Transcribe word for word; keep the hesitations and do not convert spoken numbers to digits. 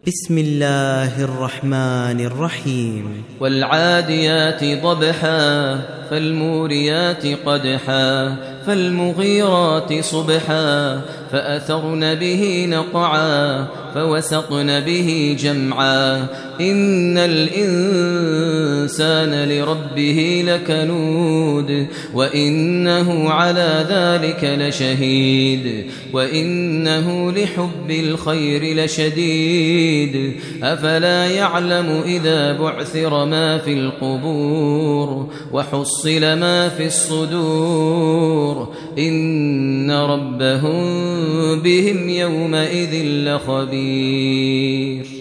بسم الله الرحمن الرحيم والعاديات ضبحا فالموريات قدحا فالمغيرات صبحا فأثرن به نقعا فوسطن به جمعا إن الإنسان لربه لكنود وإنه على ذلك لشهيد وإنه لحب الخير لشديد أفلا يعلم إذا بعثر ما في القبور وحصل ما في الصدور إن ربهم بهم يومئذ لخبير.